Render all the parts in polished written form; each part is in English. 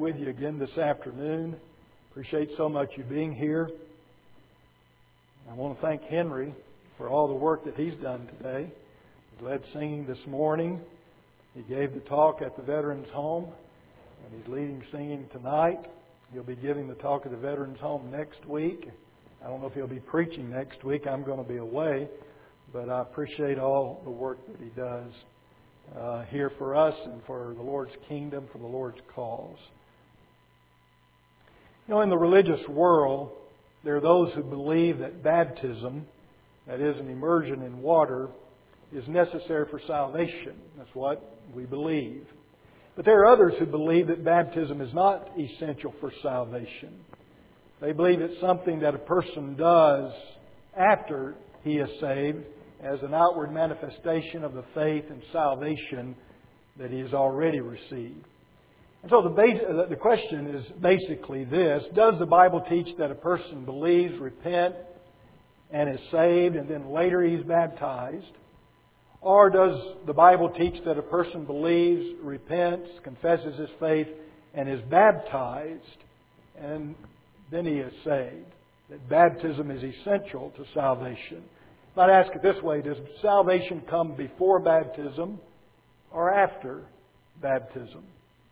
With you again this afternoon. Appreciate so much you being here. I want to thank Henry for all the work that he's done today. He led singing this morning. He gave the talk at the Veterans Home, and he's leading singing tonight. He'll be giving the talk at the Veterans Home next week. I don't know if he'll be preaching next week. I'm going to be away, but I appreciate all the work that he does here for us and for the Lord's kingdom, for the Lord's cause. You know, in the religious world, there are those who believe that baptism, that is an immersion in water, is necessary for salvation. That's what we believe. But there are others who believe that baptism is not essential for salvation. They believe it's something that a person does after he is saved as an outward manifestation of the faith and salvation that he has already received. And so the question is basically this: does the Bible teach that a person believes, repents, and is saved, and then later he's baptized? Or does the Bible teach that a person believes, repents, confesses his faith, and is baptized, and then he is saved? That baptism is essential to salvation. I'd ask it this way: does salvation come before baptism or after baptism?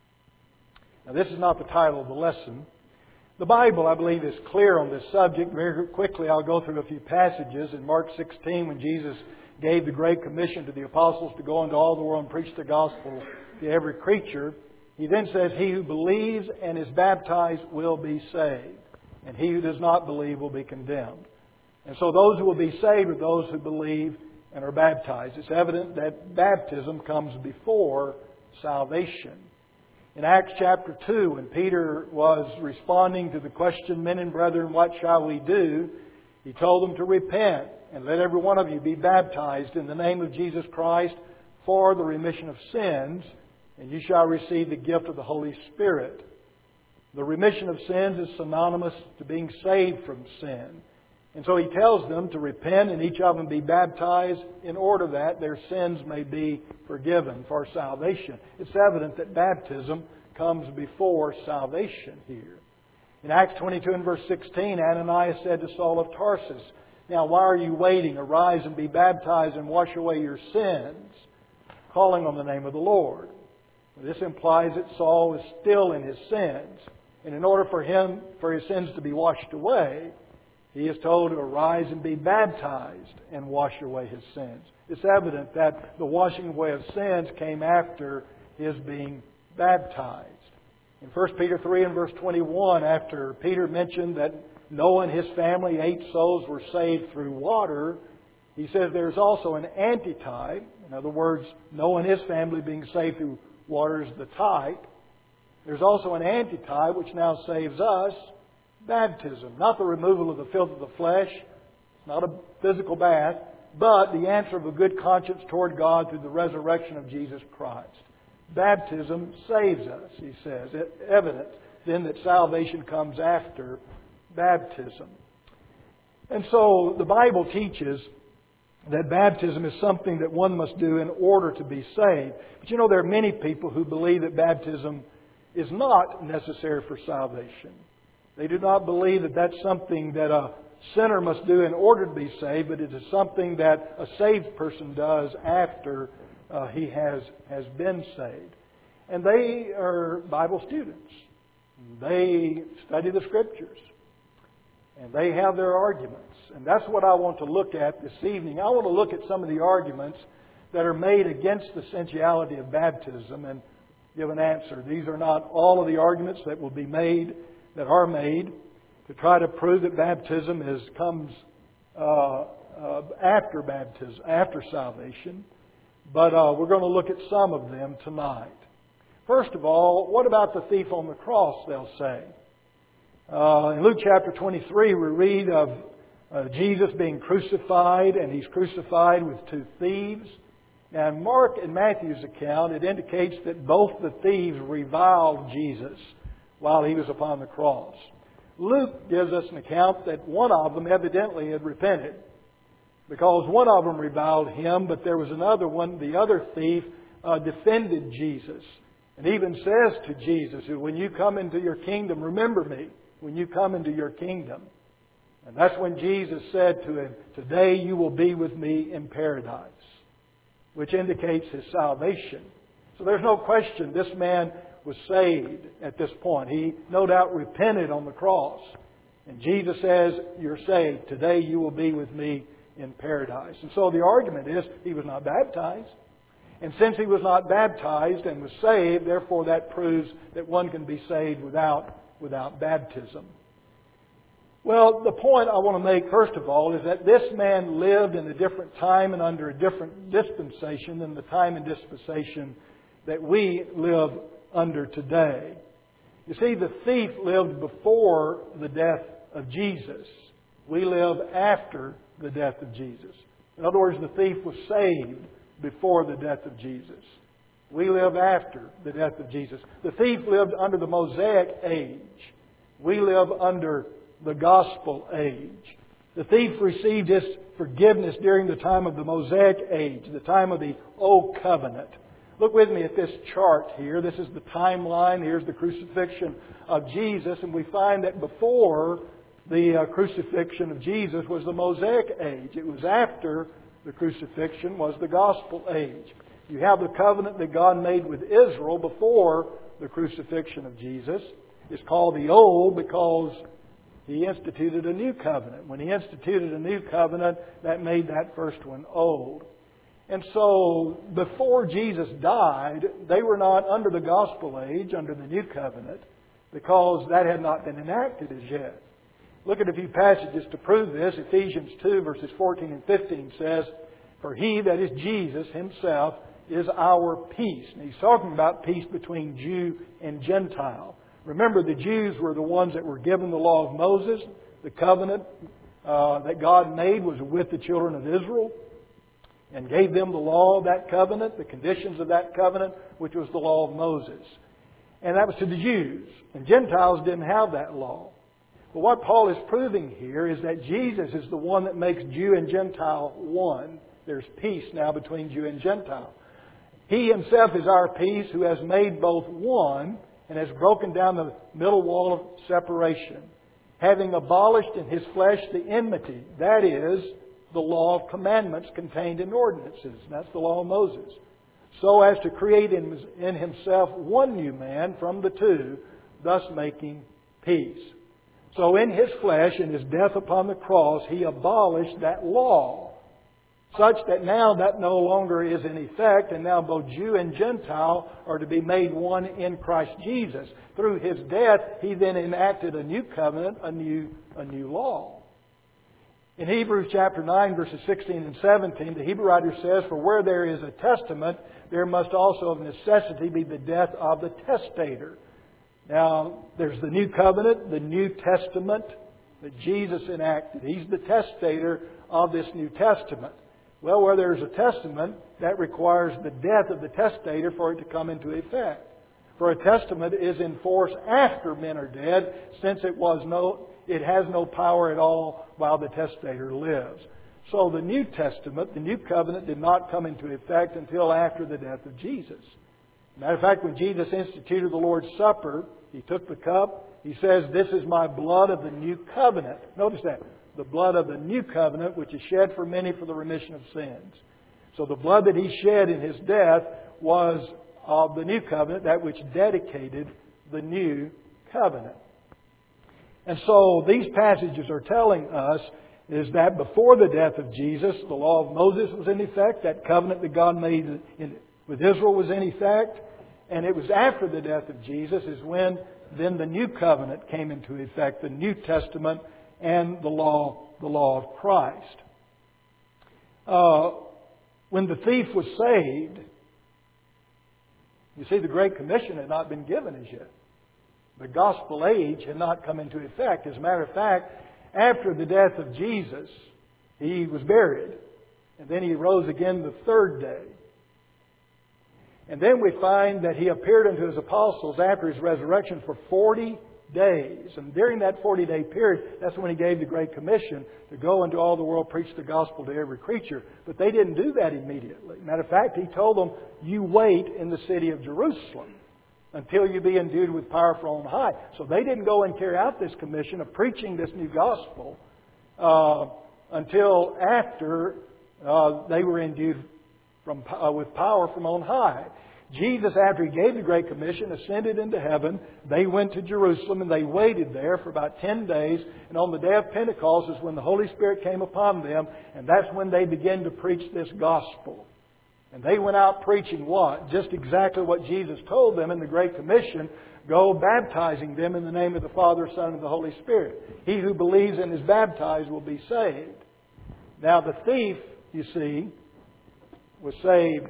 Now, this is not the title of the lesson. The Bible, I believe, is clear on this subject. Very quickly, I'll go through a few passages. In Mark 16, when Jesus gave the Great Commission to the apostles to go into all the world and preach the gospel to every creature, He then says, "He who believes and is baptized will be saved, and he who does not believe will be condemned." And so those who will be saved are those who believe and are baptized. It's evident that baptism comes before salvation. In Acts chapter 2, when Peter was responding to the question, "Men and brethren, what shall we do?" he told them to repent and let every one of you be baptized in the name of Jesus Christ for the remission of sins, and you shall receive the gift of the Holy Spirit. The remission of sins is synonymous to being saved from sin. And so he tells them to repent and each of them be baptized in order that their sins may be forgiven for salvation. It's evident that baptism comes before salvation here. In Acts 22 and verse 16, Ananias said to Saul of Tarsus, "Now why are you waiting? Arise and be baptized and wash away your sins, calling on the name of the Lord." This implies that Saul was still in his sins. And in order for his sins to be washed away, he is told to arise and be baptized and wash away his sins. It's evident that the washing away of sins came after his being baptized. In 1 Peter 3 and verse 21, after Peter mentioned that Noah and his family, 8 souls, were saved through water, he says there's also an antitype. In other words, Noah and his family being saved through water is the type. There's also an antitype which now saves us: baptism. Not the removal of the filth of the flesh. It's not a physical bath, but the answer of a good conscience toward God through the resurrection of Jesus Christ. Baptism saves us, he says. Evidence then that salvation comes after baptism. And so the Bible teaches that baptism is something that one must do in order to be saved. But you know, there are many people who believe that baptism is not necessary for salvation. They do not believe that that's something that a sinner must do in order to be saved, but it is something that a saved person does after he has been saved. And they are Bible students. They study the Scriptures. And they have their arguments. And that's what I want to look at this evening. I want to look at some of the arguments that are made against the essentiality of baptism and give an answer. These are not all of the arguments that will be made, that are made, to try to prove that baptism comes after baptism, after salvation. But we're going to look at some of them tonight. First of all, what about the thief on the cross, they'll say. In Luke chapter 23, we read of Jesus being crucified, and He's crucified with 2 thieves. Now, in Mark and Matthew's account, it indicates that both the thieves reviled Jesus while He was upon the cross. Luke gives us an account that one of them evidently had repented, because one of them reviled Him, but there was another one, the other thief, defended Jesus. And even says to Jesus, when you come into your kingdom, remember me when you come into your kingdom. And that's when Jesus said to him, today you will be with me in paradise, which indicates his salvation. So there's no question this man was saved at this point. He no doubt repented on the cross. And Jesus says, you're saved. Today you will be with me in paradise. And so the argument is he was not baptized. And since he was not baptized and was saved, therefore that proves that one can be saved without baptism. Well, the point I want to make, first of all, is that this man lived in a different time and under a different dispensation than the time and dispensation that we live under today. You see, the thief lived before the death of Jesus. We live after the death of Jesus. In other words, the thief was saved before the death of Jesus. We live after the death of Jesus. The thief lived under the Mosaic age. We live under the gospel age. The thief received his forgiveness during the time of the Mosaic age, the time of the Old Covenant. Look with me at this chart here. This is the timeline. Here's the crucifixion of Jesus. And we find that before the crucifixion of Jesus was the Mosaic age. It was after the crucifixion was the gospel age. You have the covenant that God made with Israel before the crucifixion of Jesus. It's called the Old because He instituted a new covenant. When He instituted a new covenant, that made that first one old. And so, before Jesus died, they were not under the gospel age, under the new covenant, because that had not been enacted as yet. Look at a few passages to prove this. Ephesians 2 verses 14 and 15 says, for He, that is Jesus Himself, is our peace. And He's talking about peace between Jew and Gentile. Remember, the Jews were the ones that were given the law of Moses. The covenant that God made was with the children of Israel and gave them the law of that covenant, the conditions of that covenant, which was the law of Moses. And that was to the Jews. And Gentiles didn't have that law. But what Paul is proving here is that Jesus is the one that makes Jew and Gentile one. There's peace now between Jew and Gentile. He Himself is our peace, who has made both one and has broken down the middle wall of separation, having abolished in His flesh the enmity, that is, the law of commandments contained in ordinances. That's the law of Moses. So as to create in Himself one new man from the two, thus making peace. So in His flesh, in His death upon the cross, He abolished that law, such that now that no longer is in effect, and now both Jew and Gentile are to be made one in Christ Jesus. Through His death, He then enacted a new covenant, a new law. In Hebrews chapter 9, verses 16 and 17, the Hebrew writer says, for where there is a testament, there must also of necessity be the death of the testator. Now, there's the new covenant, the New Testament that Jesus enacted. He's the testator of this New Testament. Well, where there's a testament, that requires the death of the testator for it to come into effect. For a testament is in force after men are dead, since it has no power at all while the testator lives. So the New Testament, the New Covenant, did not come into effect until after the death of Jesus. Matter of fact, when Jesus instituted the Lord's Supper, He took the cup. He says, this is my blood of the new covenant. Notice that. The blood of the new covenant, which is shed for many for the remission of sins. So the blood that He shed in His death was of the new covenant, that which dedicated the new covenant. And so these passages are telling us is that before the death of Jesus, the law of Moses was in effect. That covenant that God made with Israel was in effect. And it was after the death of Jesus is when then the new covenant came into effect, the New Testament and the law of Christ. When the thief was saved, you see, the Great Commission had not been given as yet. The gospel age had not come into effect. As a matter of fact, after the death of Jesus, He was buried. And then He rose again the third day. And then we find that He appeared unto His apostles after His resurrection for 40 days. And during that 40-day period, that's when He gave the Great Commission to go into all the world, preach the gospel to every creature. But they didn't do that immediately. Matter of fact, He told them, you wait in the city of Jerusalem. until you be endued with power from on high. So they didn't go and carry out this commission of preaching this new gospel until after they were endued with power from on high. Jesus, after He gave the Great Commission, ascended into heaven. They went to Jerusalem and they waited there for about 10 days. And on the day of Pentecost is when the Holy Spirit came upon them. And that's when they began to preach this gospel. And they went out preaching what? Just exactly what Jesus told them in the Great Commission. Go baptizing them in the name of the Father, Son, and the Holy Spirit. He who believes and is baptized will be saved. Now the thief, you see, was saved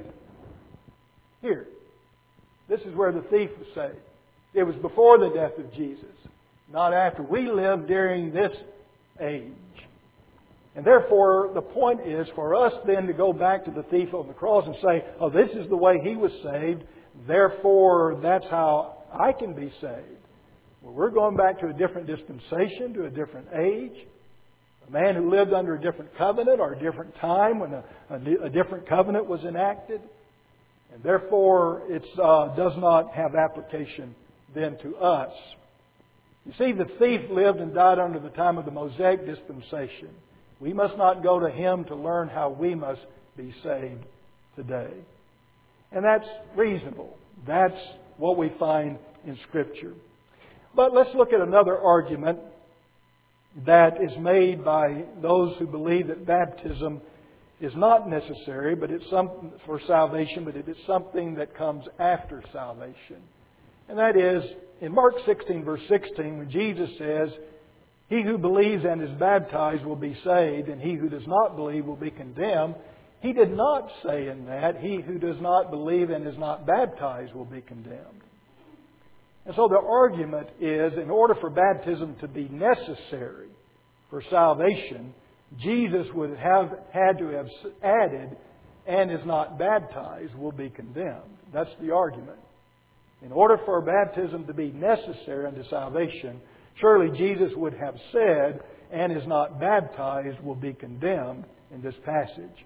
here. This is where the thief was saved. It was before the death of Jesus, not after. We live during this age. And therefore, the point is for us then to go back to the thief on the cross and say, oh, this is the way he was saved, therefore that's how I can be saved. Well, we're going back to a different dispensation, to a different age. A man who lived under a different covenant or a different time when a different covenant was enacted. And therefore, it does not have application then to us. You see, the thief lived and died under the time of the Mosaic dispensation. We must not go to him to learn how we must be saved today. And that's reasonable. That's what we find in Scripture. But let's look at another argument that is made by those who believe that baptism is not necessary, but it's something for salvation, but it is something that comes after salvation. And that is, in Mark 16, verse 16, when Jesus says, he who believes and is baptized will be saved, and he who does not believe will be condemned. He did not say in that, he who does not believe and is not baptized will be condemned. And so the argument is, in order for baptism to be necessary for salvation, Jesus would have had to have added, and is not baptized, will be condemned. That's the argument. In order for baptism to be necessary unto salvation, surely Jesus would have said, and is not baptized, will be condemned in this passage.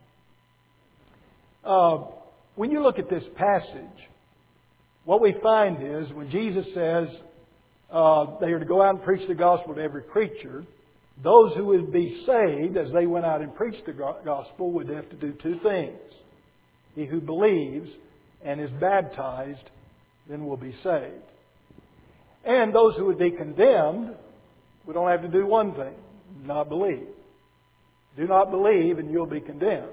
When you look at this passage, what we find is, when Jesus says they are to go out and preach the gospel to every creature, those who would be saved as they went out and preached the gospel would have to do two things. He who believes and is baptized then will be saved. And those who would be condemned would only have to do one thing, not believe. Do not believe and you'll be condemned.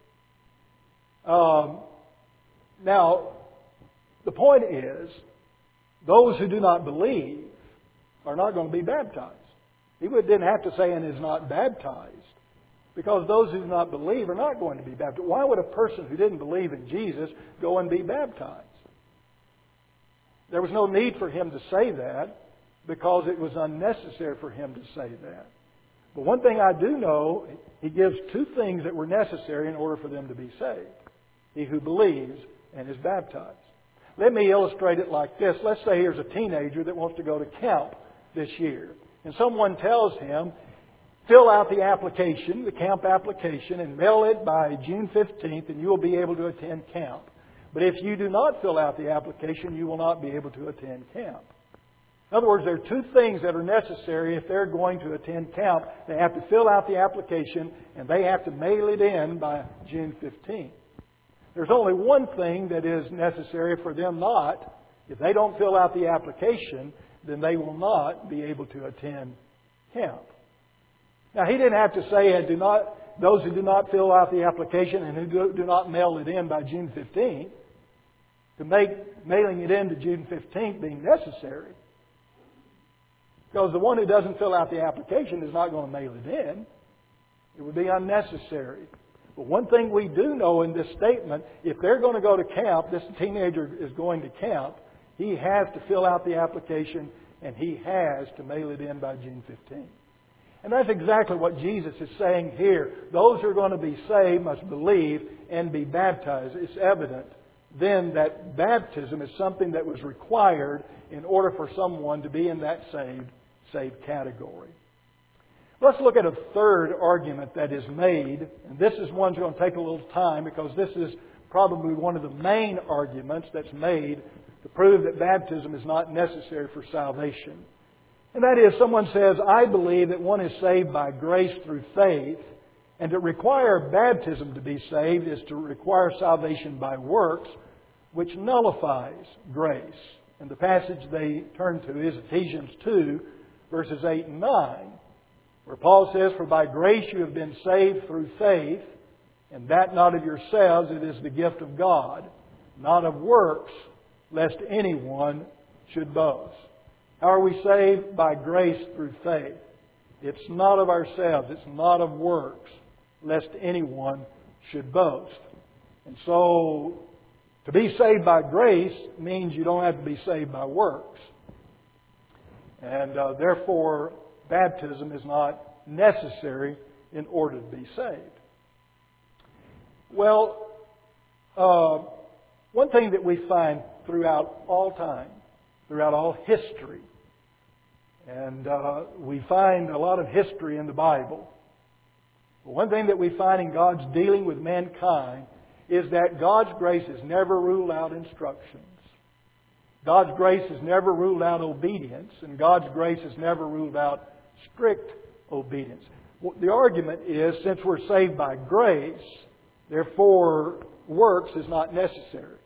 Now, the point is, those who do not believe are not going to be baptized. He didn't have to say, and is not baptized, because those who do not believe are not going to be baptized. Why would a person who didn't believe in Jesus go and be baptized? There was no need for him to say that, because it was unnecessary for him to say that. But one thing I do know, he gives two things that were necessary in order for them to be saved. He who believes and is baptized. Let me illustrate it like this. Let's say here's a teenager that wants to go to camp this year. And someone tells him, fill out the application, the camp application, and mail it by June 15th, and you will be able to attend camp. But if you do not fill out the application, you will not be able to attend camp. In other words, there are two things that are necessary if they're going to attend camp. They have to fill out the application, and they have to mail it in by June 15th. There's only one thing that is necessary for them not. If they don't fill out the application, then they will not be able to attend camp. Now, he didn't have to say, those who do not fill out the application and who do not mail it in by June 15th, to make mailing it in to June 15th being necessary. Because the one who doesn't fill out the application is not going to mail it in. It would be unnecessary. But one thing we do know in this statement, if they're going to go to camp, this teenager is going to camp, he has to fill out the application and he has to mail it in by June 15th. And that's exactly what Jesus is saying here. Those who are going to be saved must believe and be baptized. It's evident then that baptism is something that was required in order for someone to be in that saved category. Let's look at a third argument that is made. And this is one that's going to take a little time, because this is probably one of the main arguments that's made to prove that baptism is not necessary for salvation. And that is, someone says, I believe that one is saved by grace through faith, and to require baptism to be saved is to require salvation by works, which nullifies grace. And the passage they turn to is Ephesians 2, verses 8 and 9, where Paul says, For by grace you have been saved through faith, and that not of yourselves, it is the gift of God, not of works, lest anyone should boast. How are we saved? By grace through faith. It's not of ourselves. It's not of works, lest anyone should boast. And so, to be saved by grace means you don't have to be saved by works. And therefore, baptism is not necessary in order to be saved. Well, one thing that we find throughout all time, throughout all history, and we find a lot of history in the Bible. One thing that we find in God's dealing with mankind is that God's grace has never ruled out instructions. God's grace has never ruled out obedience, and God's grace has never ruled out strict obedience. The argument is, since we're saved by grace, therefore works is not necessary.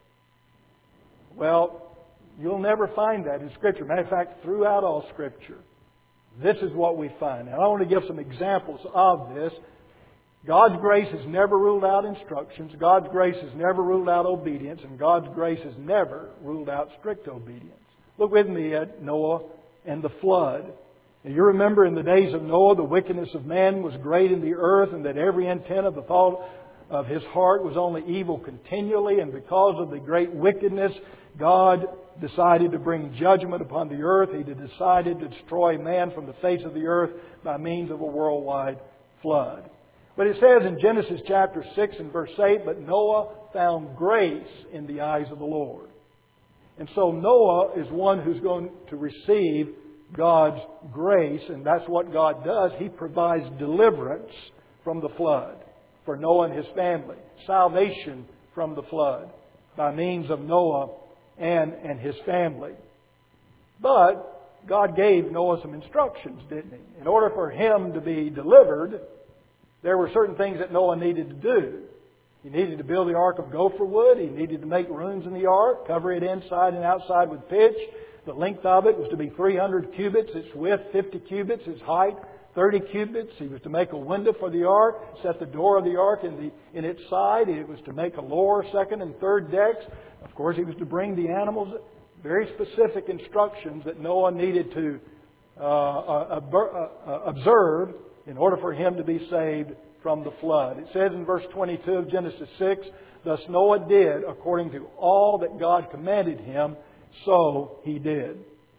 Well, you'll never find that in Scripture. Matter of fact, throughout all Scripture, this is what we find. And I want to give some examples of this. God's grace has never ruled out instructions. God's grace has never ruled out obedience. And God's grace has never ruled out strict obedience. Look with me at Noah and the flood. And you remember in the days of Noah, the wickedness of man was great in the earth, and that every intent of the thought of his heart was only evil continually. And because of the great wickedness, God decided to bring judgment upon the earth. He decided to destroy man from the face of the earth by means of a worldwide flood. But it says in Genesis chapter 6 and verse 8, But Noah found grace in the eyes of the Lord. And so Noah is one who's going to receive God's grace, and that's what God does. He provides deliverance from the flood for Noah and his family. Salvation from the flood by means of Noah and his family. But God gave Noah some instructions, didn't He? In order for him to be delivered, there were certain things that Noah needed to do. He needed to build the ark of gopher wood. He needed to make rooms in the ark, cover it inside and outside with pitch. The length of it was to be 300 cubits, its width 50 cubits, its height 30 cubits. He was to make a window for the ark, set the door of the ark in its side. It was to make a lower, second, and third decks. Of course, he was to bring the animals. Very specific instructions that Noah needed to observe in order for him to be saved from the flood. It says in verse 22 of Genesis 6, Thus Noah did according to all that God commanded him, so he did.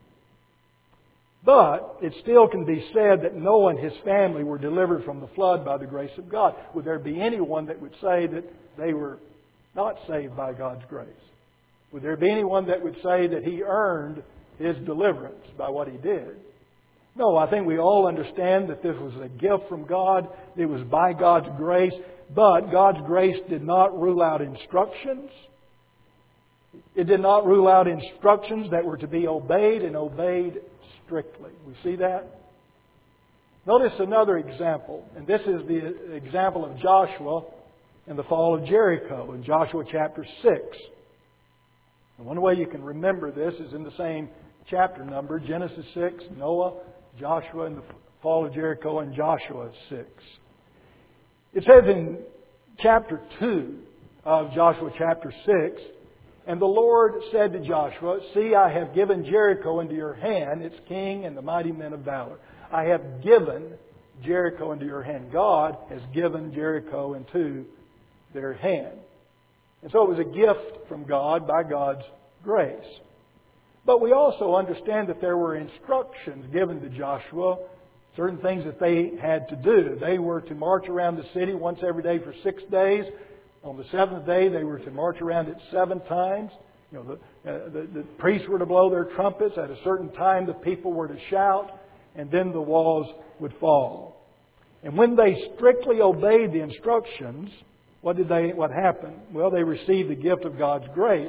But it still can be said that Noah and his family were delivered from the flood by the grace of God. Would there be anyone that would say that they were not saved by God's grace? Would there be anyone that would say that he earned his deliverance by what he did? No, I think we all understand that this was a gift from God. It was by God's grace. But God's grace did not rule out instructions. It did not rule out instructions that were to be obeyed and obeyed strictly. We see that? Notice another example. And this is the example of Joshua and the fall of Jericho in Joshua chapter 6. And one way you can remember this is in the same chapter number, Genesis 6, Noah, Joshua, and the fall of Jericho in Joshua 6. It says in chapter 2 of Joshua chapter 6, And the Lord said to Joshua, See, I have given Jericho into your hand, its king and the mighty men of valor. I have given Jericho into your hand. God has given Jericho into their hand. And so it was a gift from God by God's grace. But we also understand that there were instructions given to Joshua, certain things that they had to do. They were to march around the city once every day for 6 days. On the seventh day, they were to march around it 7 times. The priests were to blow their trumpets. At a certain time, the people were to shout, and then the walls would fall. And when they strictly obeyed the instructions, what happened? Well, they received the gift of God's grace.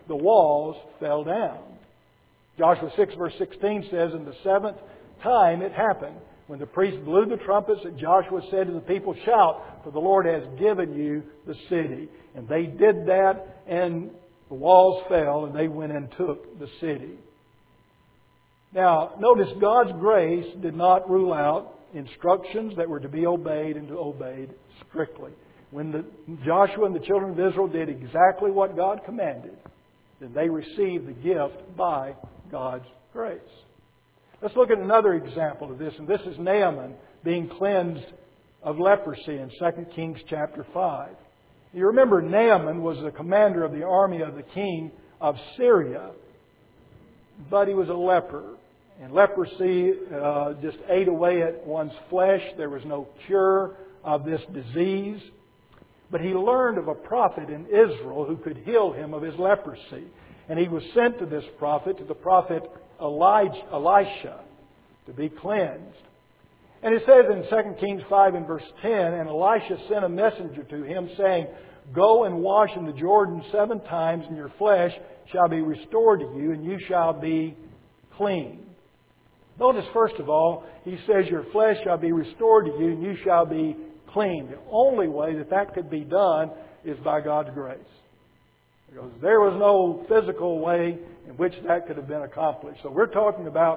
the walls fell down. Joshua 6 verse 16 says, "In the seventh time it happened, when the priest blew the trumpets, that Joshua said to the people, 'Shout, for the Lord has given you the city.' And they did that, and the walls fell, and they went and took the city." Now, notice God's grace did not rule out instructions that were to be obeyed and to obeyed strictly. When Joshua and the children of Israel did exactly what God commanded, then they received the gift by God's grace. Let's look at another example of this, and this is Naaman being cleansed of leprosy in 2 Kings chapter 5. You remember Naaman was the commander of the army of the king of Syria, but he was a leper. And leprosy just ate away at one's flesh. There was no cure of this disease. But he learned of a prophet in Israel who could heal him of his leprosy. And he was sent to this prophet, to the prophet Elisha, to be cleansed. And it says in 2 Kings 5 and verse 10, "And Elisha sent a messenger to him, saying, 'Go and wash in the Jordan 7 times, and your flesh shall be restored to you, and you shall be clean.'" Notice, first of all, he says, "Your flesh shall be restored to you, and you shall be clean." The only way that that could be done is by God's grace. Because there was no physical way in which that could have been accomplished. So we're talking about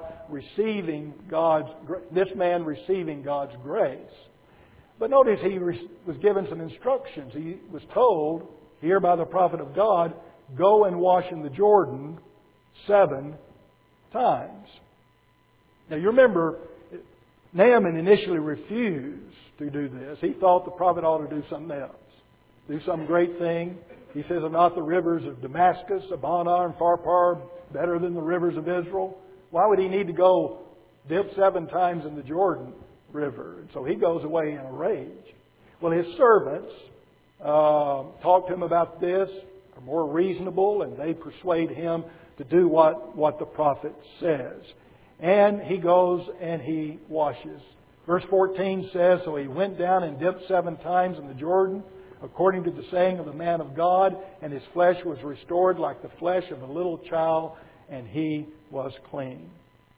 this man receiving God's grace. But notice he was given some instructions. He was told here by the prophet of God, "Go and wash in the Jordan 7 times." Now you remember, Naaman initially refused to do this. He thought the prophet ought to do something else. Do some great thing. He says, "Are not the rivers of Damascus, Abana, and Pharpar better than the rivers of Israel?" Why would he need to go dip 7 times in the Jordan River? And so he goes away in a rage. Well, his servants talk to him about this, are more reasonable, and they persuade him to do what the prophet says. And he goes and he washes. Verse 14 says, "So he went down and dipped 7 times in the Jordan, according to the saying of the man of God, and his flesh was restored like the flesh of a little child, and he was clean."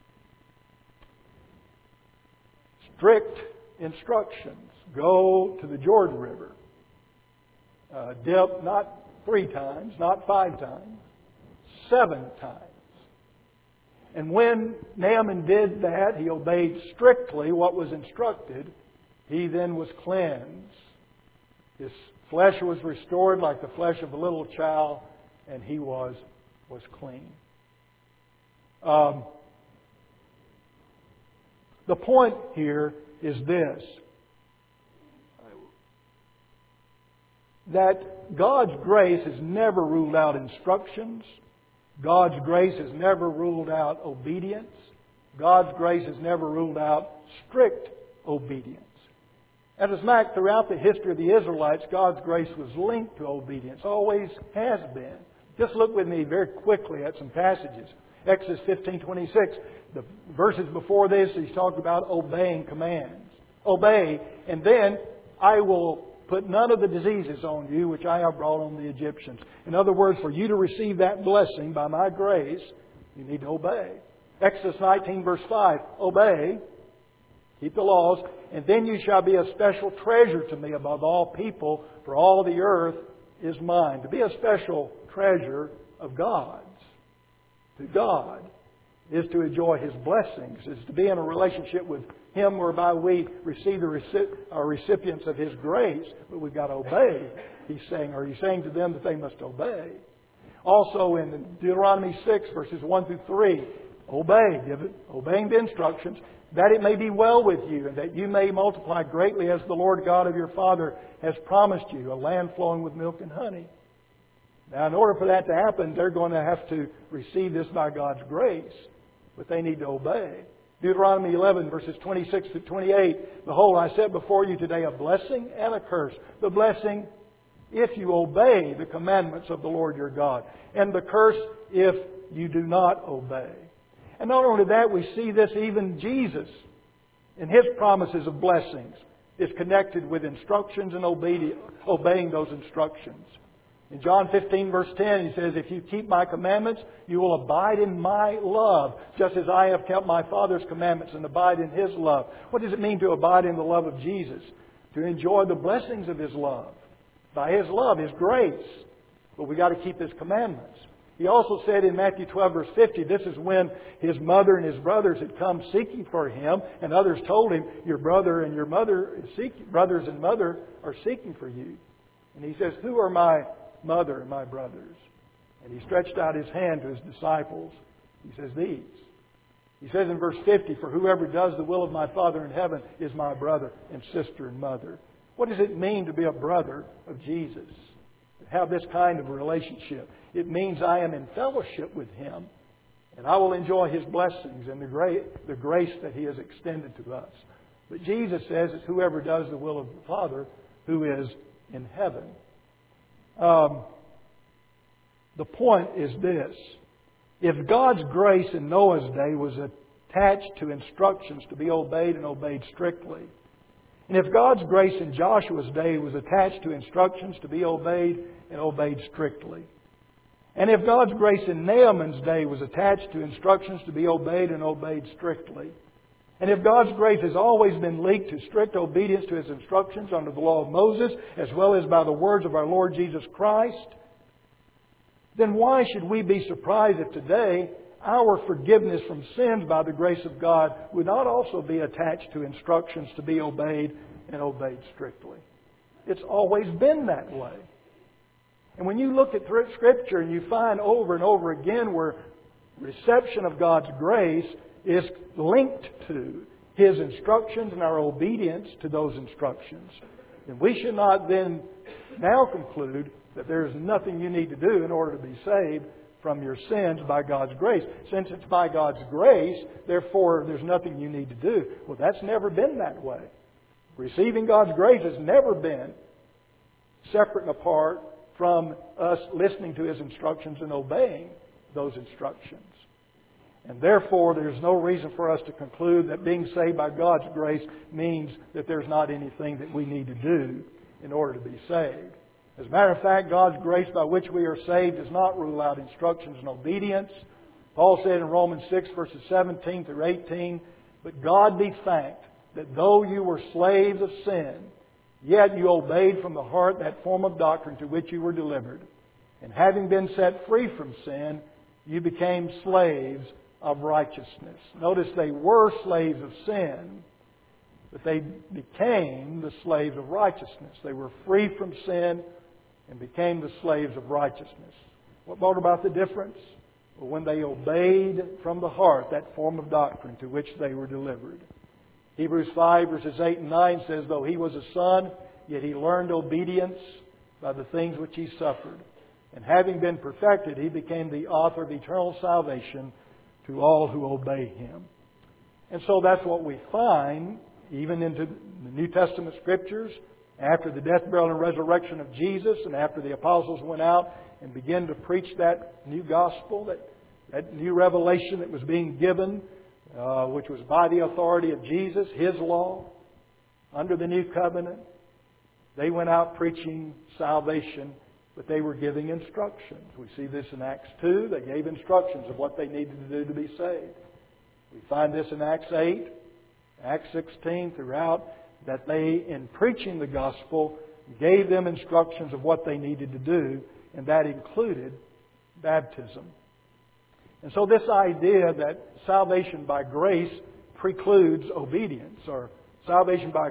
Strict instructions. Go to the Jordan River. Dip not 3 times, not 5 times, 7 times. And when Naaman did that, he obeyed strictly what was instructed. He then was cleansed. His flesh was restored like the flesh of a little child, and he was clean. The point here is this, that God's grace has never ruled out instructions. God's grace has never ruled out obedience. God's grace has never ruled out strict obedience. And as a matter, throughout the history of the Israelites, God's grace was linked to obedience. Always has been. Just look with me very quickly at some passages. Exodus 15:26. The verses before this, he's talking about obeying commands. Obey, and then I will put none of the diseases on you which I have brought on the Egyptians. In other words, for you to receive that blessing by my grace, you need to obey. Exodus 19 verse 5. Obey, keep the laws, and then you shall be a special treasure to me above all people, for all the earth is mine. To be a special treasure of God's, to God, is to enjoy His blessings, is to be in a relationship with Him whereby we receive are recipients of His grace, but we've got to obey. He's saying, or He's saying to them that they must obey. Also in Deuteronomy 6 verses 1 through 3, obey, obeying the instructions, that it may be well with you, and that you may multiply greatly as the Lord God of your father has promised you, a land flowing with milk and honey. Now, in order for that to happen, they're going to have to receive this by God's grace, but they need to obey. Deuteronomy 11, verses 26 to 28. Behold, I set before you today a blessing and a curse. The blessing, if you obey the commandments of the Lord your God. And the curse, if you do not obey. And not only that, we see this even Jesus, in His promises of blessings, is connected with instructions and obeying those instructions. In John 15, verse 10, He says, if you keep my commandments, you will abide in my love, just as I have kept my Father's commandments and abide in His love. What does it mean to abide in the love of Jesus? To enjoy the blessings of His love. By His love, His grace. But we've got to keep His commandments. He also said in Matthew 12, verse 50, this is when His mother and His brothers had come seeking for Him, and others told Him, your brother and your mother, brothers and mother are seeking for you. And He says, who are my mother and my brothers? And He stretched out His hand to His disciples. He says, these. He says in verse 50, for whoever does the will of my Father in heaven is my brother and sister and mother. What does it mean to be a brother of Jesus? To have this kind of relationship. It means I am in fellowship with Him, and I will enjoy His blessings and the grace that He has extended to us. But Jesus says it's whoever does the will of the Father who is in heaven. The point is this. If God's grace in Noah's day was attached to instructions to be obeyed and obeyed strictly, and if God's grace in Joshua's day was attached to instructions to be obeyed and obeyed strictly, and if God's grace in Naaman's day was attached to instructions to be obeyed and obeyed strictly, and if God's grace has always been linked to strict obedience to His instructions under the law of Moses, as well as by the words of our Lord Jesus Christ, then why should we be surprised if today our forgiveness from sins by the grace of God would not also be attached to instructions to be obeyed and obeyed strictly? It's always been that way. And when you look at Scripture and you find over and over again where reception of God's grace is linked to His instructions and our obedience to those instructions, then we should not then now conclude that there is nothing you need to do in order to be saved from your sins by God's grace. Since it's by God's grace, therefore there's nothing you need to do. Well, that's never been that way. Receiving God's grace has never been separate and apart from us listening to His instructions and obeying those instructions. And therefore, there's no reason for us to conclude that being saved by God's grace means that there's not anything that we need to do in order to be saved. As a matter of fact, God's grace by which we are saved does not rule out instructions and obedience. Paul said in Romans 6, verses 17 through 18, but God be thanked that though you were slaves of sin, yet you obeyed from the heart that form of doctrine to which you were delivered. And having been set free from sin, you became slaves of righteousness. Notice they were slaves of sin, but they became the slaves of righteousness. They were free from sin and became the slaves of righteousness. What brought about the difference? Well, when they obeyed from the heart that form of doctrine to which they were delivered. Hebrews 5 verses 8 and 9 says, though He was a son, yet He learned obedience by the things which He suffered. And having been perfected, He became the author of eternal salvation to all who obey Him. And so that's what we find even into the New Testament Scriptures. After the death, burial, and resurrection of Jesus, and after the apostles went out and began to preach that new gospel, that new revelation that was being given, which was by the authority of Jesus, His law, under the new covenant, they went out preaching salvation, but they were giving instructions. We see this in Acts 2. They gave instructions of what they needed to do to be saved. We find this in Acts 8, Acts 16, throughout, that they, in preaching the gospel, gave them instructions of what they needed to do, and that included baptism. And so this idea that salvation by grace precludes obedience, or salvation by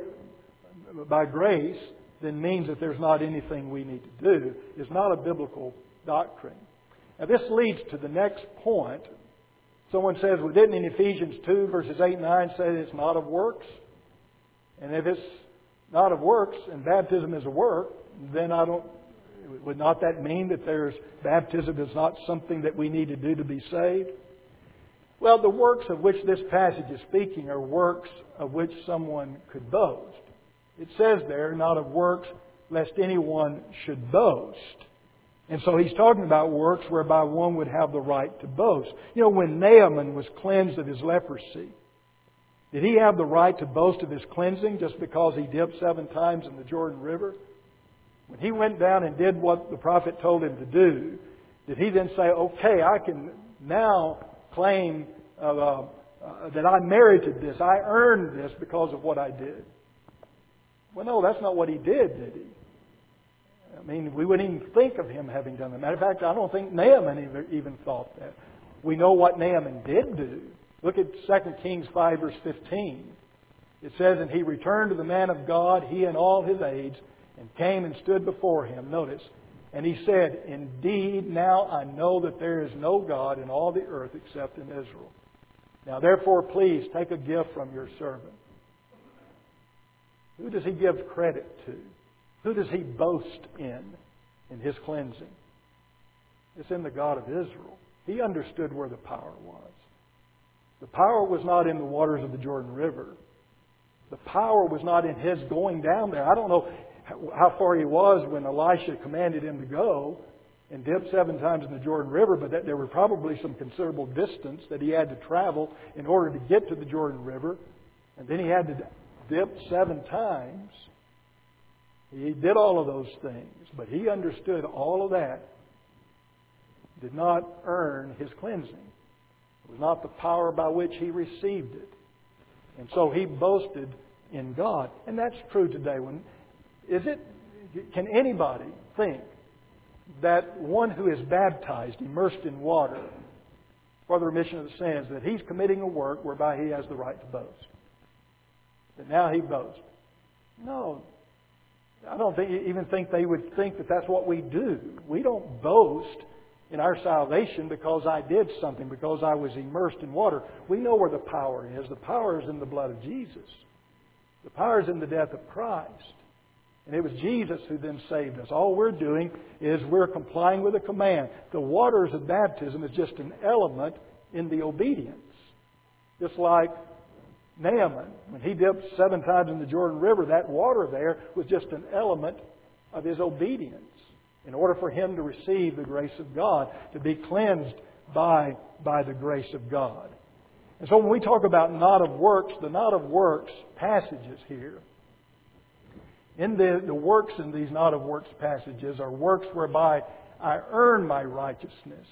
grace then means that there's not anything we need to do, is not a biblical doctrine. Now this leads to the next point. Someone says, well, didn't in Ephesians 2 verses 8 and 9 say it's not of works? And if it's not of works and baptism is a work, then would not that mean that baptism is not something that we need to do to be saved? Well, the works of which this passage is speaking are works of which someone could boast. It says there, not of works, lest anyone should boast. And so he's talking about works whereby one would have the right to boast. You know, when Naaman was cleansed of his leprosy, did he have the right to boast of his cleansing just because he dipped 7 times in the Jordan River? When he went down and did what the prophet told him to do, did he then say, okay, I can now claim that I merited this, I earned this because of what I did? Well, no, that's not what he did he? I mean, we wouldn't even think of him having done that. Matter of fact, I don't think Naaman even thought that. We know what Naaman did do. Look at 2 Kings 5, verse 15. It says, and he returned to the man of God, he and all his aides, and came and stood before him. Notice, and he said, indeed, now I know that there is no God in all the earth except in Israel. Now therefore, please take a gift from your servant. Who does he give credit to? Who does he boast in his cleansing? It's in the God of Israel. He understood where the power was. The power was not in the waters of the Jordan River. The power was not in his going down there. I don't know how far he was when Elisha commanded him to go and dip 7 times in the Jordan River, but that there were probably some considerable distance that he had to travel in order to get to the Jordan River. And then he had to dip 7 times. He did all of those things, but he understood all of that did not earn his cleansing. It was not the power by which he received it. And so he boasted in God. And that's true today. Can anybody think that one who is baptized, immersed in water for the remission of the sins, that he's committing a work whereby he has the right to boast? That now he boasts? No. I don't even think they would think that that's what we do. We don't boast in our salvation because I did something, because I was immersed in water. We know where the power is. The power is in the blood of Jesus. The power is in the death of Christ. And it was Jesus who then saved us. All we're doing is we're complying with a command. The waters of baptism is just an element in the obedience. Just like Naaman, when he dipped 7 times in the Jordan River, that water there was just an element of his obedience in order for him to receive the grace of God, to be cleansed by the grace of God. And so when we talk about not of works, the not of works passages here, in the works in these not of works passages are works whereby I earn my righteousness.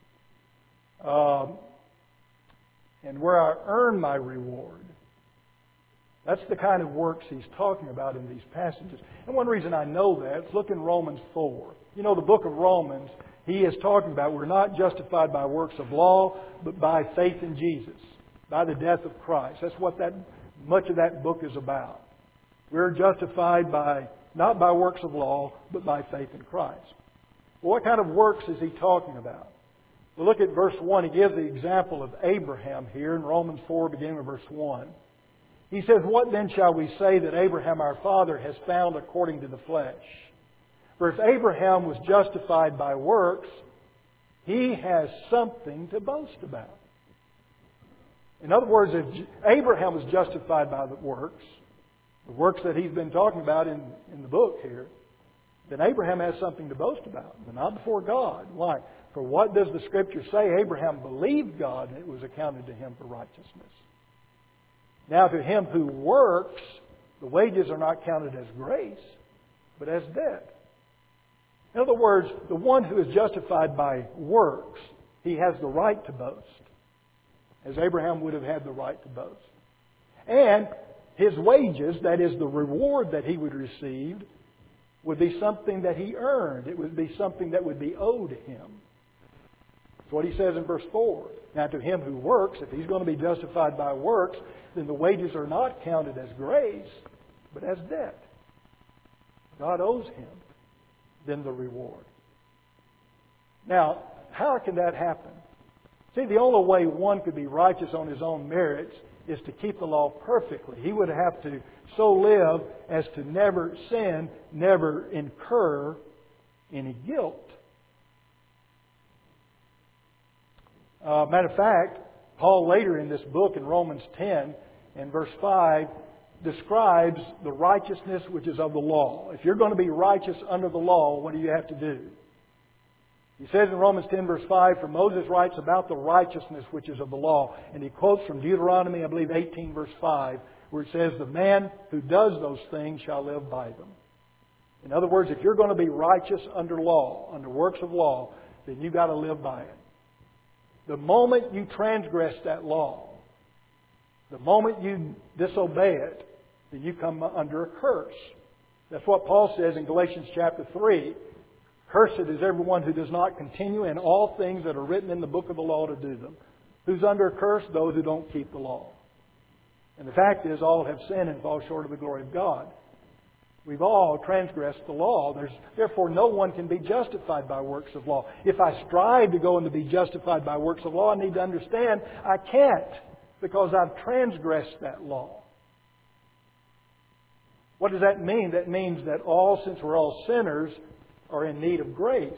And where I earn my reward. That's the kind of works he's talking about in these passages. And one reason I know that is look in Romans 4. You know, the book of Romans, he is talking about we're not justified by works of law, but by faith in Jesus, by the death of Christ. That's what much of that book is about. We're justified not by works of law, but by faith in Christ. Well, what kind of works is he talking about? Well, look at verse 1. He gives the example of Abraham here in Romans 4, beginning with verse 1. He says, what then shall we say that Abraham our father has found according to the flesh? For if Abraham was justified by works, he has something to boast about. In other words, if Abraham was justified by the works that he's been talking about in the book here, then Abraham has something to boast about, but not before God. Why? For what does the Scripture say? Abraham believed God and it was accounted to him for righteousness. Now to him who works, the wages are not counted as grace, but as debt. In other words, the one who is justified by works, he has the right to boast, as Abraham would have had the right to boast. And his wages, that is the reward that he would receive, would be something that he earned. It would be something that would be owed him. That's what he says in verse 4. Now to him who works, if he's going to be justified by works, then the wages are not counted as grace, but as debt. God owes him then the reward. Now, how can that happen? See, the only way one could be righteous on his own merits is to keep the law perfectly. He would have to so live as to never sin, never incur any guilt. Matter of fact, Paul later in this book in Romans 10 and verse 5 describes the righteousness which is of the law. If you're going to be righteous under the law, what do you have to do? He says in Romans 10 verse 5, for Moses writes about the righteousness which is of the law. And he quotes from Deuteronomy, I believe 18 verse 5, where it says, the man who does those things shall live by them. In other words, if you're going to be righteous under law, under works of law, then you've got to live by it. The moment you transgress that law, the moment you disobey it, then you come under a curse. That's what Paul says in Galatians chapter 3. Cursed is everyone who does not continue in all things that are written in the book of the law to do them. Who's under a curse? Those who don't keep the law. And the fact is, all have sinned and fall short of the glory of God. We've all transgressed the law. Therefore, no one can be justified by works of law. If I strive to go and to be justified by works of law, I need to understand I can't, because I've transgressed that law. What does that mean? That means that since we're all sinners, are in need of grace.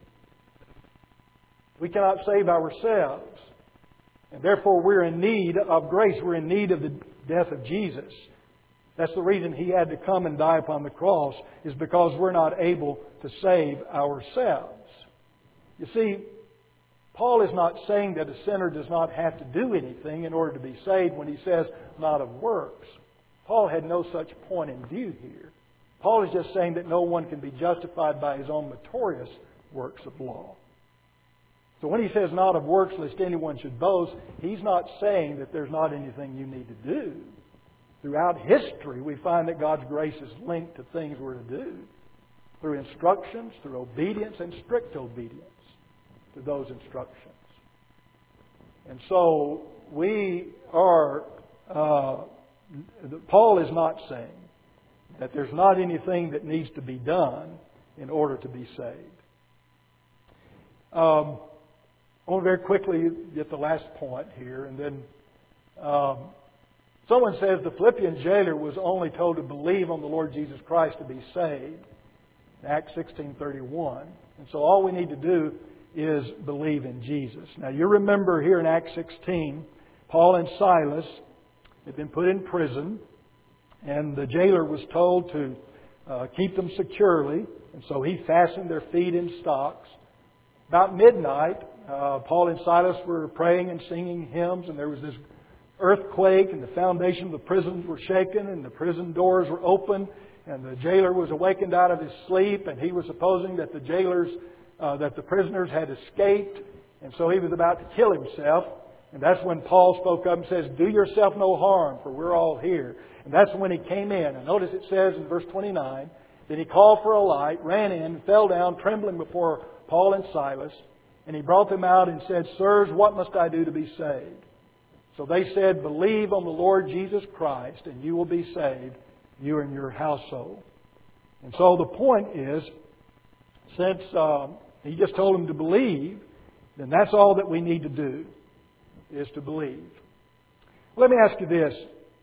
We cannot save ourselves. And therefore we're in need of grace. We're in need of the death of Jesus. That's the reason He had to come and die upon the cross, is because we're not able to save ourselves. You see, Paul is not saying that a sinner does not have to do anything in order to be saved when he says not of works. Paul had no such point in view here. Paul is just saying that no one can be justified by his own meritorious works of law. So when he says not of works lest anyone should boast, he's not saying that there's not anything you need to do. Throughout history, we find that God's grace is linked to things we're to do. Through instructions, through obedience, and strict obedience to those instructions. And so Paul is not saying that there's not anything that needs to be done in order to be saved. I want to very quickly get the last point here, and then someone says the Philippian jailer was only told to believe on the Lord Jesus Christ to be saved. Acts 16:31. And so all we need to do is believe in Jesus. Now you remember here in Acts 16, Paul and Silas had been put in prison, and the jailer was told to keep them securely, and so he fastened their feet in stocks. About midnight, Paul and Silas were praying and singing hymns, and there was this earthquake, and the foundation of the prison were shaken, and the prison doors were open, and the jailer was awakened out of his sleep, and he was supposing that the prisoners had escaped, and so he was about to kill himself. And that's when Paul spoke up and says, "Do yourself no harm, for we're all here." And that's when he came in. And notice it says in verse 29, then he called for a light, ran in, fell down, trembling before Paul and Silas. And he brought them out and said, "Sirs, what must I do to be saved?" So they said, "Believe on the Lord Jesus Christ, and you will be saved, you and your household." And so the point is, since he just told them to believe, then that's all that we need to do, is to believe. Let me ask you this.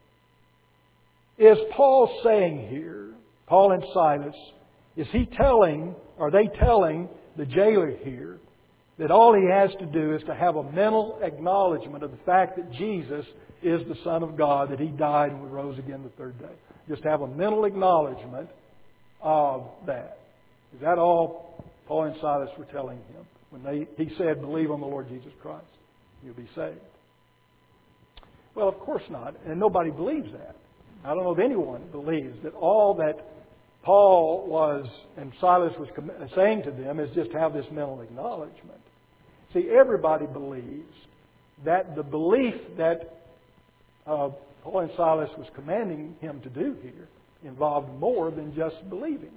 Is Paul saying here, Paul and Silas, are they telling the jailer here that all he has to do is to have a mental acknowledgement of the fact that Jesus is the Son of God, that He died and rose again the third day? Just have a mental acknowledgement of that. Is that all Paul and Silas were telling him when he said, "Believe on the Lord Jesus Christ, you'll be saved"? Well, of course not. And nobody believes that. I don't know if anyone believes that all that Paul and Silas was saying to them is just have this mental acknowledgement. See, everybody believes that the belief that Paul and Silas was commanding him to do here involved more than just believing.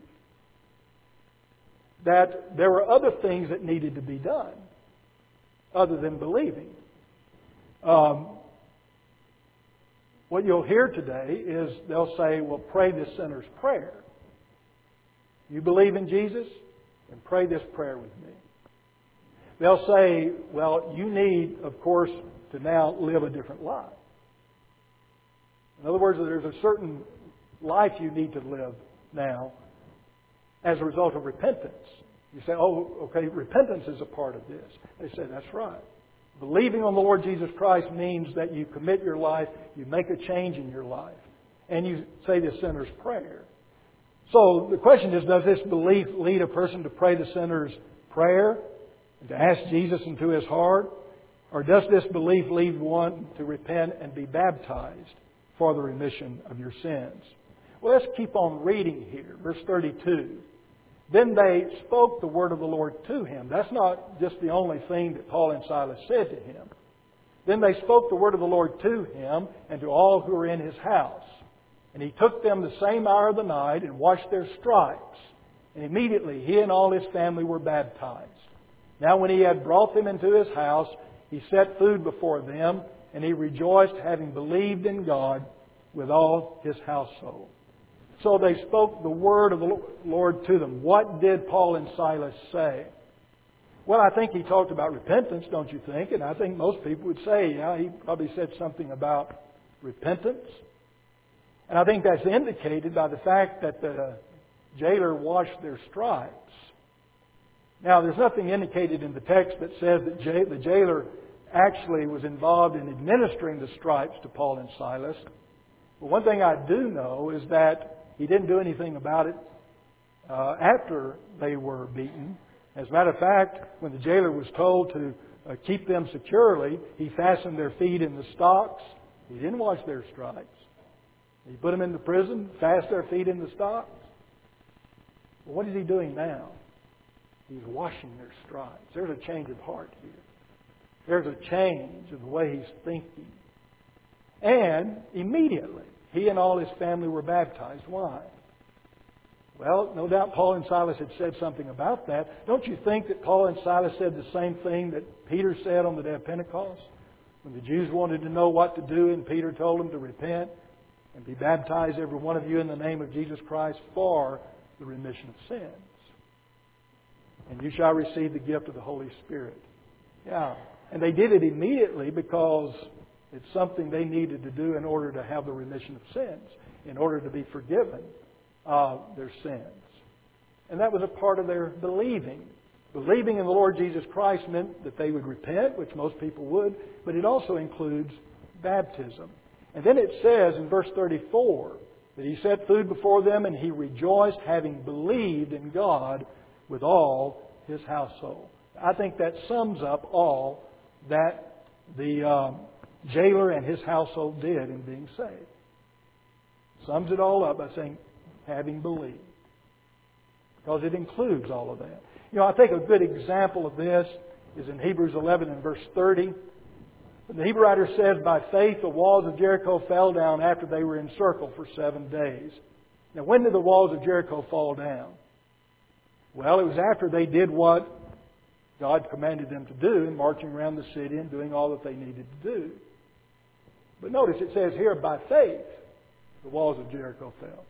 That there were other things that needed to be done other than believing. What you'll hear today is they'll say, "Well, pray this sinner's prayer." You believe in Jesus? Then pray this prayer with me. They'll say, "Well, you need, of course, to now live a different life." In other words, there's a certain life you need to live now as a result of repentance. You say, "Oh, okay, repentance is a part of this." They say, "That's right. Believing on the Lord Jesus Christ means that you commit your life, you make a change in your life, and you say the sinner's prayer." So the question is, does this belief lead a person to pray the sinner's prayer and to ask Jesus into his heart? Or does this belief lead one to repent and be baptized for the remission of your sins? Well, let's keep on reading here. Verse 32. Then they spoke the word of the Lord to him. That's not just the only thing that Paul and Silas said to him. Then they spoke the word of the Lord to him and to all who were in his house. And he took them the same hour of the night and washed their stripes. And immediately he and all his family were baptized. Now when he had brought them into his house, he set food before them, and he rejoiced, having believed in God with all his household. So they spoke the word of the Lord to them. What did Paul and Silas say? Well, I think he talked about repentance, don't you think? And I think most people would say, yeah, he probably said something about repentance. And I think that's indicated by the fact that the jailer washed their stripes. Now, there's nothing indicated in the text that says that the jailer actually was involved in administering the stripes to Paul and Silas. But one thing I do know is that he didn't do anything about it after they were beaten. As a matter of fact, when the jailer was told to keep them securely, he fastened their feet in the stocks. He didn't wash their stripes. He put them in the prison, fastened their feet in the stocks. Well, what is he doing now? He's washing their stripes. There's a change of heart here. There's a change in the way he's thinking. And immediately, he and all his family were baptized. Why? Well, no doubt Paul and Silas had said something about that. Don't you think that Paul and Silas said the same thing that Peter said on the day of Pentecost? When the Jews wanted to know what to do, and Peter told them to repent and be baptized, every one of you, in the name of Jesus Christ for the remission of sins. And you shall receive the gift of the Holy Spirit. Yeah. And they did it immediately because it's something they needed to do in order to have the remission of sins, in order to be forgiven of their sins. And that was a part of their believing. Believing in the Lord Jesus Christ meant that they would repent, which most people would, but it also includes baptism. And then it says in verse 34 that he set food before them and he rejoiced, having believed in God with all his household. I think that sums up all that the jailer and his household did in being saved. Sums it all up by saying, having believed. Because it includes all of that. You know, I think a good example of this is in Hebrews 11 and verse 30. The Hebrew writer says, by faith the walls of Jericho fell down after they were encircled for 7 days. Now, when did the walls of Jericho fall down? Well, it was after they did what God commanded them to do, marching around the city and doing all that they needed to do. But notice it says here, by faith, the walls of Jericho fell.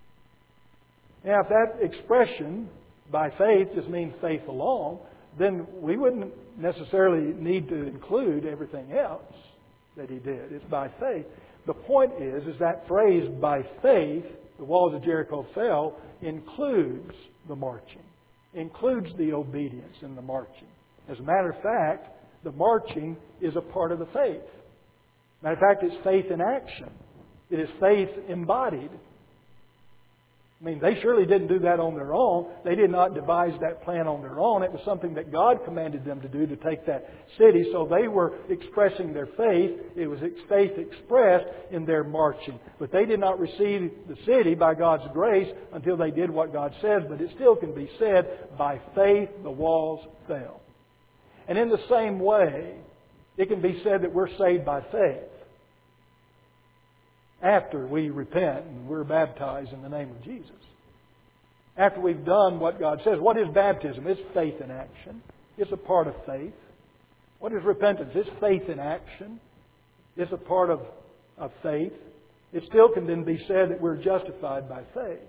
Now, if that expression, by faith, just means faith alone, then we wouldn't necessarily need to include everything else that he did. It's by faith. The point is that phrase, by faith, the walls of Jericho fell, includes the marching, includes the obedience in the marching. As a matter of fact, the marching is a part of the faith. Matter of fact, it's faith in action. It is faith embodied. I mean, they surely didn't do that on their own. They did not devise that plan on their own. It was something that God commanded them to do, to take that city. So they were expressing their faith. It was faith expressed in their marching. But they did not receive the city by God's grace until they did what God says. But it still can be said, by faith the walls fell. And in the same way, it can be said that we're saved by faith. After we repent and we're baptized in the name of Jesus. After we've done what God says. What is baptism? It's faith in action. It's a part of faith. What is repentance? It's faith in action. It's a part of faith. It still can then be said that we're justified by faith.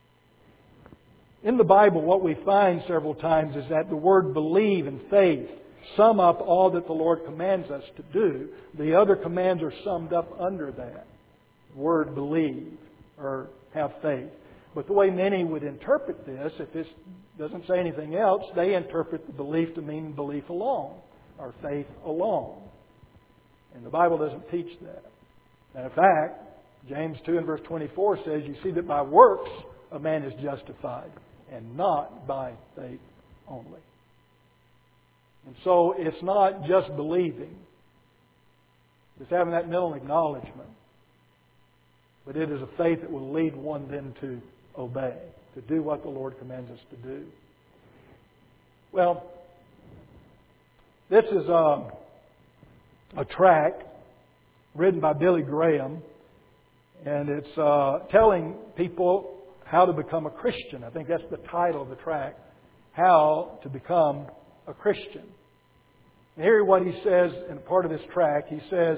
In the Bible, what we find several times is that the word believe and faith sum up all that the Lord commands us to do. The other commands are summed up under that word believe or have faith. But the way many would interpret this, if this doesn't say anything else, they interpret the belief to mean belief alone or faith alone. And the Bible doesn't teach that. And in fact, James 2 and verse 24 says, you see that by works a man is justified and not by faith only. And so it's not just believing. It's having that mental acknowledgement But it is a faith that will lead one then to obey, to do what the Lord commands us to do. Well, this is a tract written by Billy Graham, and it's telling people how to become a Christian. I think that's the title of the tract, How to Become a Christian. And hear what he says in part of this tract. He says,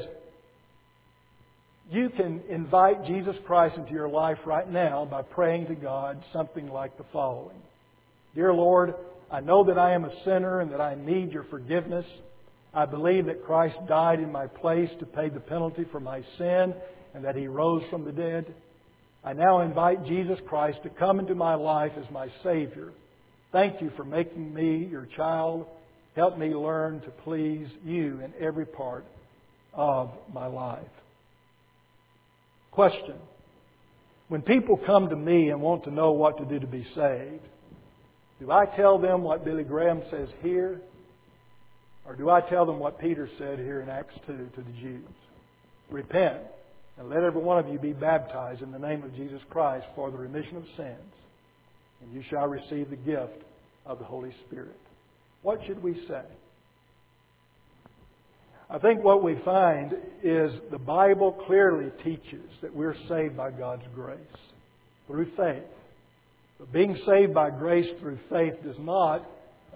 you can invite Jesus Christ into your life right now by praying to God something like the following. Dear Lord, I know that I am a sinner and that I need your forgiveness. I believe that Christ died in my place to pay the penalty for my sin and that He rose from the dead. I now invite Jesus Christ to come into my life as my Savior. Thank you for making me your child. Help me learn to please you in every part of my life. Question. When people come to me and want to know what to do to be saved, do I tell them what Billy Graham says here? Or do I tell them what Peter said here in Acts 2 to the Jews? Repent and let every one of you be baptized in the name of Jesus Christ for the remission of sins, and you shall receive the gift of the Holy Spirit. What should we say? I think what we find is the Bible clearly teaches that we're saved by God's grace through faith. But being saved by grace through faith does not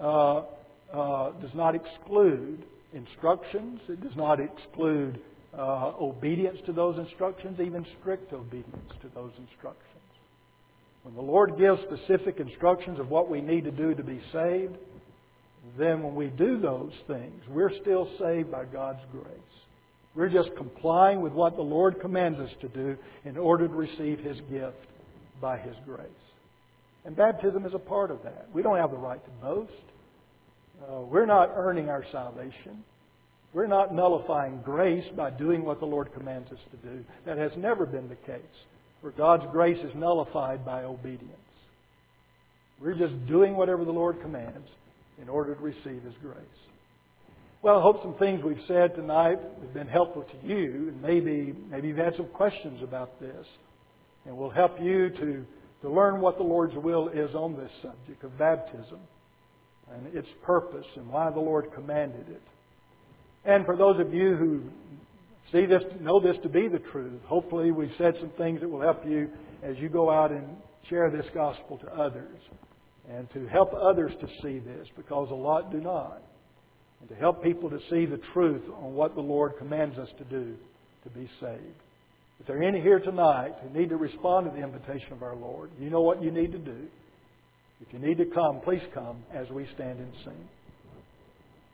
exclude instructions. It does not exclude obedience to those instructions, even strict obedience to those instructions. When the Lord gives specific instructions of what we need to do to be saved, then when we do those things, we're still saved by God's grace. We're just complying with what the Lord commands us to do in order to receive His gift by His grace. And baptism is a part of that. We don't have the right to boast. We're not earning our salvation. We're not nullifying grace by doing what the Lord commands us to do. That has never been the case, where God's grace is nullified by obedience. We're just doing whatever the Lord commands in order to receive His grace. Well, I hope some things we've said tonight have been helpful to you, and maybe you've had some questions about this, and will help you to learn what the Lord's will is on this subject of baptism and its purpose and why the Lord commanded it. And for those of you who see this, know this to be the truth, hopefully we've said some things that will help you as you go out and share this gospel to others, and to help others to see this, because a lot do not, and to help people to see the truth on what the Lord commands us to do to be saved. If there are any here tonight who need to respond to the invitation of our Lord, you know what you need to do. If you need to come, please come as we stand and sing.